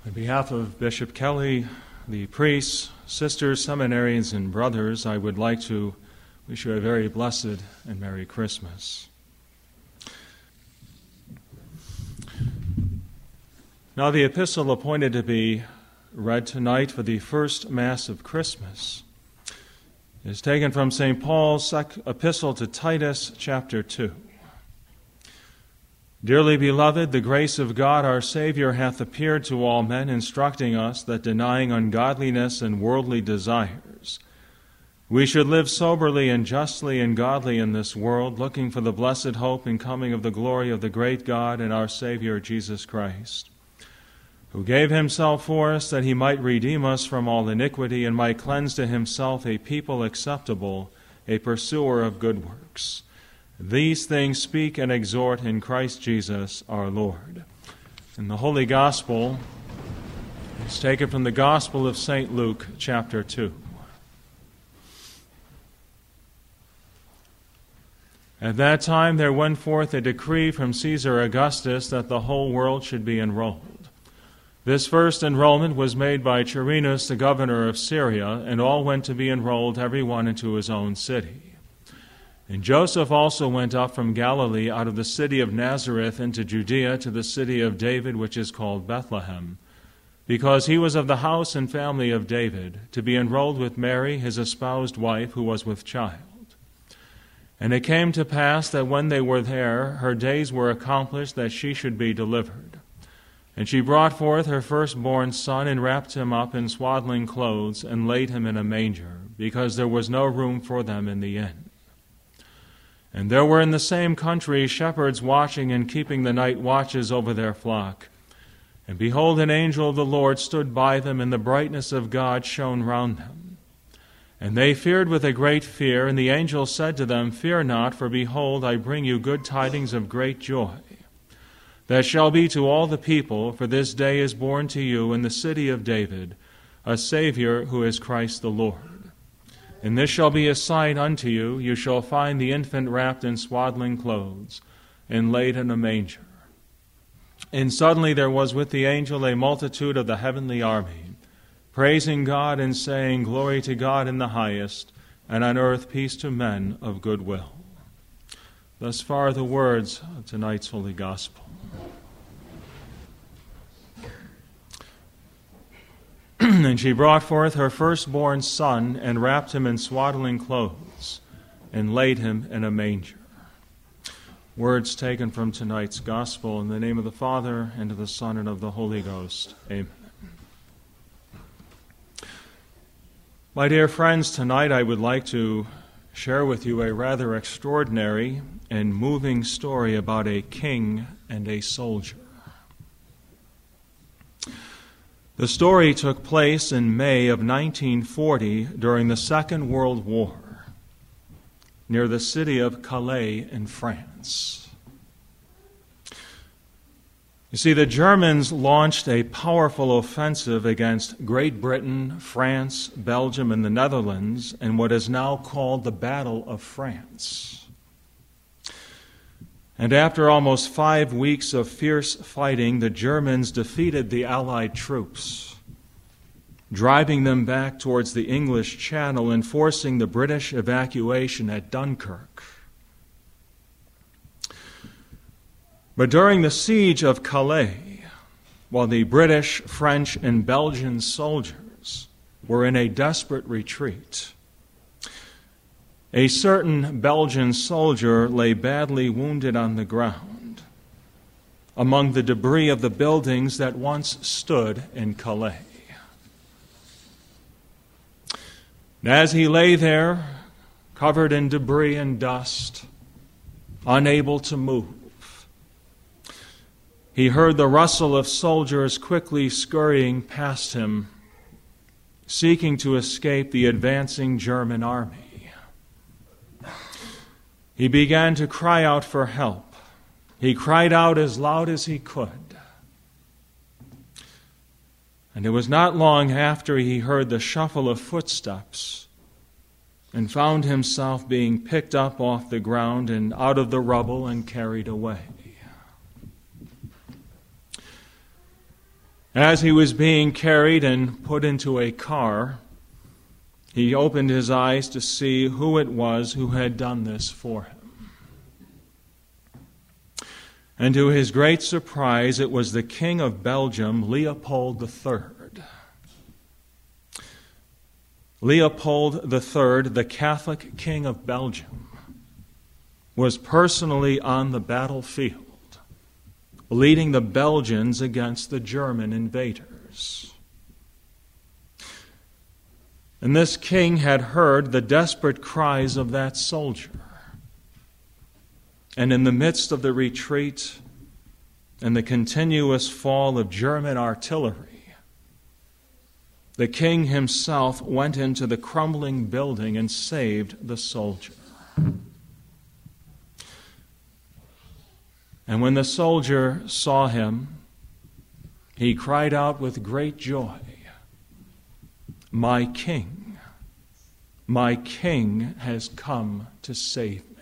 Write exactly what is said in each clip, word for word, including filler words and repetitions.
On behalf of Bishop Kelly, the priests, sisters, seminarians, and brothers, I would like to wish you a very blessed and Merry Christmas. Now, the epistle appointed to be read tonight for the first Mass of Christmas is taken from Saint Paul's epistle to Titus, chapter two. Dearly beloved, the grace of God our Savior hath appeared to all men, instructing us that denying ungodliness and worldly desires, we should live soberly and justly and godly in this world, looking for the blessed hope and coming of the glory of the great God and our Savior Jesus Christ, who gave himself for us that he might redeem us from all iniquity and might cleanse to himself a people acceptable, a pursuer of good works. These things speak and exhort in Christ Jesus our Lord. And the Holy Gospel is taken from the Gospel of Saint Luke, chapter two. At that time there went forth a decree from Caesar Augustus that the whole world should be enrolled. This first enrollment was made by Quirinus, the governor of Syria, and all went to be enrolled, every one into his own city. And Joseph also went up from Galilee out of the city of Nazareth into Judea to the city of David, which is called Bethlehem, because he was of the house and family of David, to be enrolled with Mary, his espoused wife, who was with child. And it came to pass that when they were there, her days were accomplished that she should be delivered. And she brought forth her firstborn son, and wrapped him up in swaddling clothes, and laid him in a manger, because there was no room for them in the inn. And there were in the same country shepherds watching and keeping the night watches over their flock. And behold, an angel of the Lord stood by them, and the brightness of God shone round them. And they feared with a great fear, and the angel said to them, Fear not, for behold, I bring you good tidings of great joy, that shall be to all the people, for this day is born to you in the city of David a Savior, who is Christ the Lord. And this shall be a sign unto you, you shall find the infant wrapped in swaddling clothes, and laid in a manger. And suddenly there was with the angel a multitude of the heavenly army, praising God and saying, Glory to God in the highest, and on earth peace to men of good will. Thus far the words of tonight's Holy Gospel. And she brought forth her firstborn son, and wrapped him in swaddling clothes, and laid him in a manger. Words taken from tonight's Gospel. In the name of the Father, and of the Son, and of the Holy Ghost. Amen. My dear friends, tonight I would like to share with you a rather extraordinary and moving story about a king and a soldier. The story took place in May of nineteen forty during the Second World War, near the city of Calais in France. You see, the Germans launched a powerful offensive against Great Britain, France, Belgium, and the Netherlands in what is now called the Battle of France. And after almost five weeks of fierce fighting, the Germans defeated the Allied troops, driving them back towards the English Channel and forcing the British evacuation at Dunkirk. But during the siege of Calais, while the British, French, and Belgian soldiers were in a desperate retreat, a certain Belgian soldier lay badly wounded on the ground among the debris of the buildings that once stood in Calais. And as he lay there, covered in debris and dust, unable to move, he heard the rustle of soldiers quickly scurrying past him, seeking to escape the advancing German army. He began to cry out for help. He cried out as loud as he could. And it was not long after he heard the shuffle of footsteps and found himself being picked up off the ground and out of the rubble and carried away. As he was being carried and put into a car, he opened his eyes to see who it was who had done this for him. And to his great surprise, it was the King of Belgium, Leopold the Third. Leopold the Third, the Catholic King of Belgium, was personally on the battlefield, leading the Belgians against the German invaders. And this king had heard the desperate cries of that soldier. And in the midst of the retreat and the continuous fall of German artillery, the king himself went into the crumbling building and saved the soldier. And when the soldier saw him, he cried out with great joy, "My king, my king has come to save me."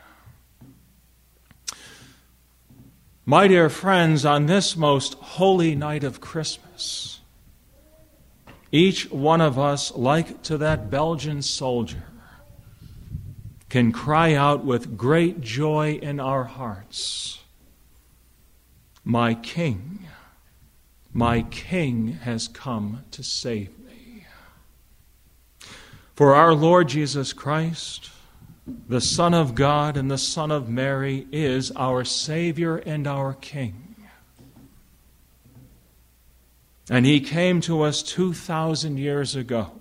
My dear friends, on this most holy night of Christmas, each one of us, like to that Belgian soldier, can cry out with great joy in our hearts, "My king, my king has come to save me." For our Lord Jesus Christ, the Son of God and the Son of Mary, is our Savior and our King. And he came to us two thousand years ago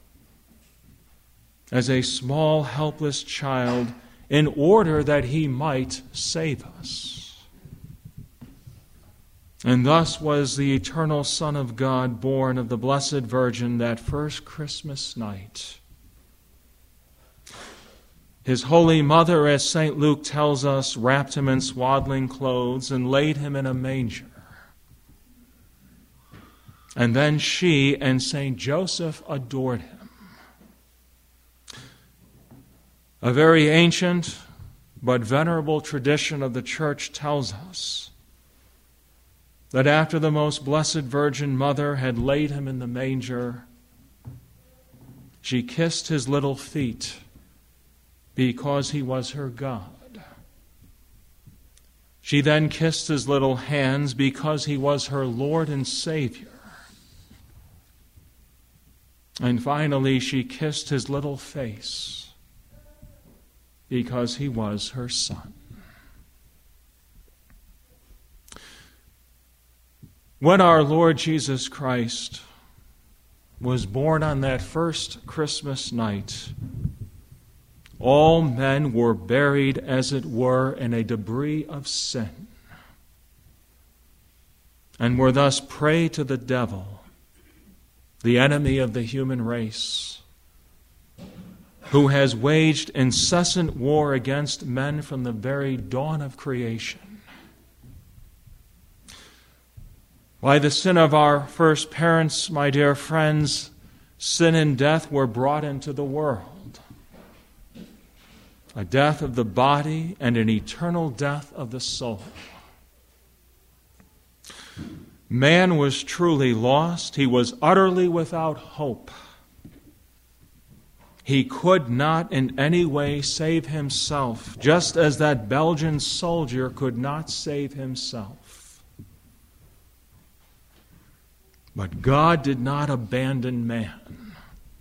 as a small, helpless child in order that he might save us. And thus was the eternal Son of God born of the Blessed Virgin that first Christmas night. His holy mother, as Saint Luke tells us, wrapped him in swaddling clothes and laid him in a manger. And then she and Saint Joseph adored him. A very ancient but venerable tradition of the Church tells us that after the most blessed Virgin Mother had laid him in the manger, she kissed his little feet because he was her God. She then kissed his little hands because he was her Lord and Savior. And finally, she kissed his little face because he was her Son. When our Lord Jesus Christ was born on that first Christmas night, all men were buried, as it were, in a debris of sin, and were thus prey to the devil, the enemy of the human race, who has waged incessant war against men from the very dawn of creation. By the sin of our first parents, my dear friends, sin and death were brought into the world. A death of the body and an eternal death of the soul. Man was truly lost. He was utterly without hope. He could not in any way save himself, just as that Belgian soldier could not save himself. But God did not abandon man,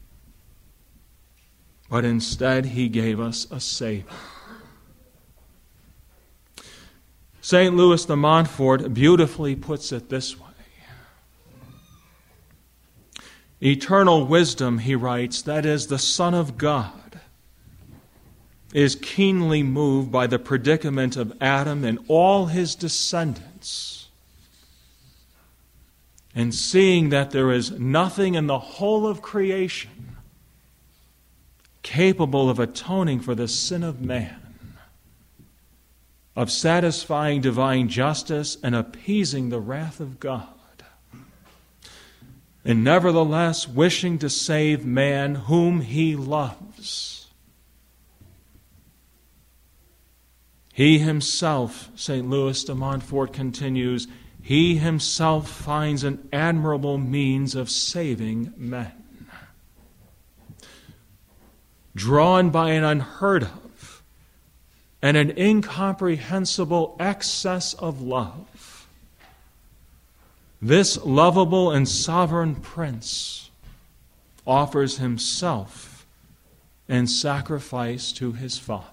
but instead he gave us a Savior. Saint Louis de Montfort beautifully puts it this way. Eternal wisdom, he writes, that is, the Son of God, is keenly moved by the predicament of Adam and all his descendants, and seeing that there is nothing in the whole of creation capable of atoning for the sin of man, of satisfying divine justice and appeasing the wrath of God, and nevertheless wishing to save man whom he loves. He himself, Saint Louis de Montfort continues, he himself finds an admirable means of saving men. Drawn by an unheard of and an incomprehensible excess of love, this lovable and sovereign Prince offers himself in sacrifice to his Father.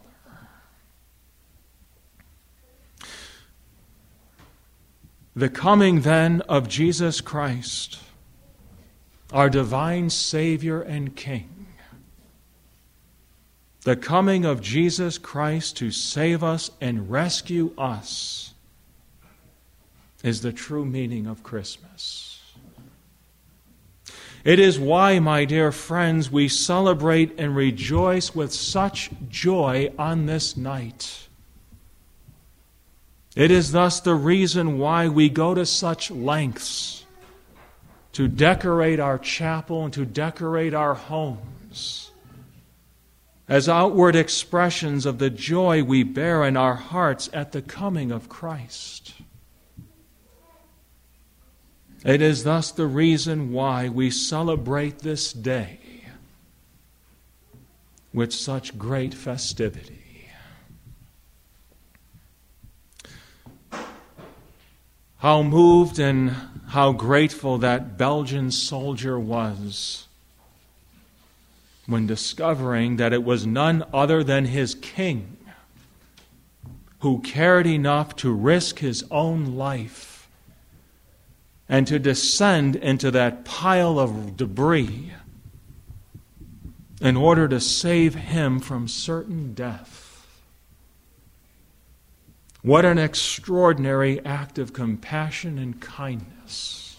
The coming then of Jesus Christ, our divine Savior and King, the coming of Jesus Christ to save us and rescue us, is the true meaning of Christmas. It is why, my dear friends, we celebrate and rejoice with such joy on this night. It is thus the reason why we go to such lengths to decorate our chapel and to decorate our homes as outward expressions of the joy we bear in our hearts at the coming of Christ. It is thus the reason why we celebrate this day with such great festivity. How moved and how grateful that Belgian soldier was when discovering that it was none other than his king who cared enough to risk his own life and to descend into that pile of debris in order to save him from certain death. What an extraordinary act of compassion and kindness.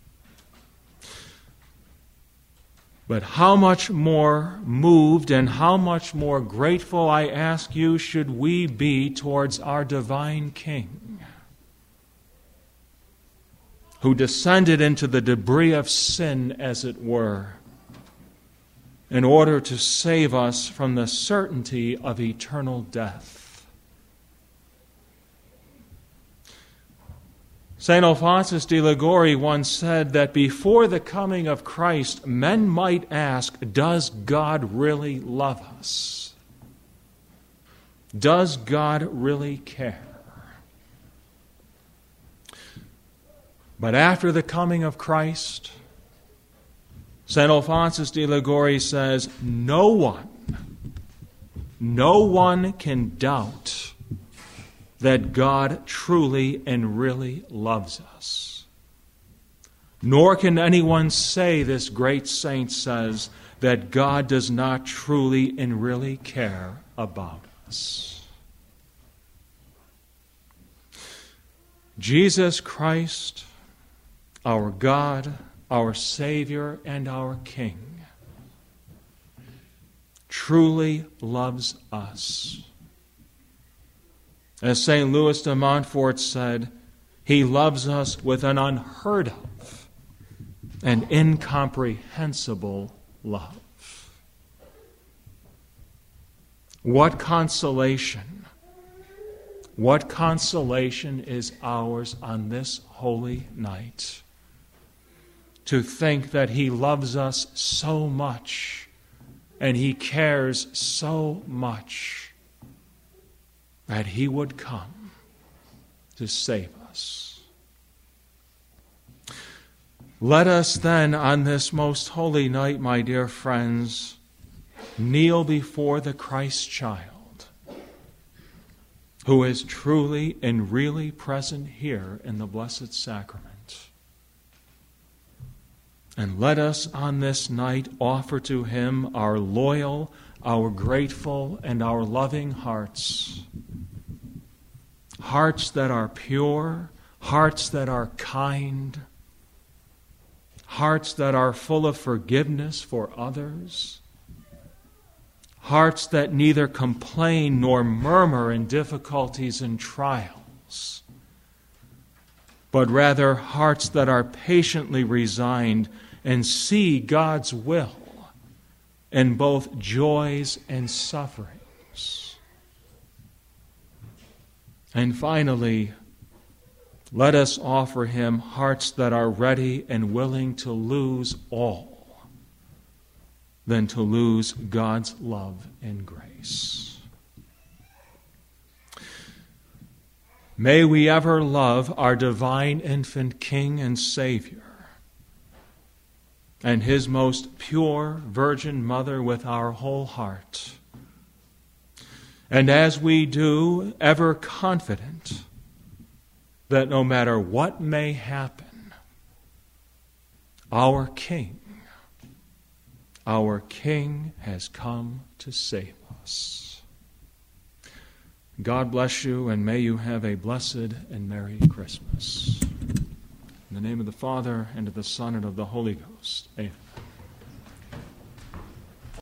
But how much more moved and how much more grateful, I ask you, should we be towards our divine King, who descended into the debris of sin, as it were, in order to save us from the certainty of eternal death. Saint Alphonsus de Liguori once said that before the coming of Christ, men might ask, does God really love us? Does God really care? But after the coming of Christ, Saint Alphonsus de Liguori says, no one, no one can doubt that God truly and really loves us. Nor can anyone say, this great saint says, that God does not truly and really care about us. Jesus Christ, our God, our Savior, and our King, truly loves us. As Saint Louis de Montfort said, he loves us with an unheard of and incomprehensible love. What consolation, what consolation is ours on this holy night, to think that he loves us so much and he cares so much that he would come to save us. Let us then, on this most holy night, my dear friends, kneel before the Christ child, who is truly and really present here in the Blessed Sacrament. And let us on this night offer to him our loyal, our grateful, and our loving hearts. Hearts that are pure, hearts that are kind, hearts that are full of forgiveness for others, hearts that neither complain nor murmur in difficulties and trials, but rather hearts that are patiently resigned and see God's will in both joys and sufferings. And finally, Let us offer him hearts that are ready and willing to lose all than to lose God's love and grace. May we ever love our divine infant King and Savior and his most pure Virgin Mother with our whole heart. And as we do, ever confident that no matter what may happen, our King, our King has come to save us. God bless you, and may you have a blessed and Merry Christmas. In the name of the Father, and of the Son, and of the Holy Ghost. Amen.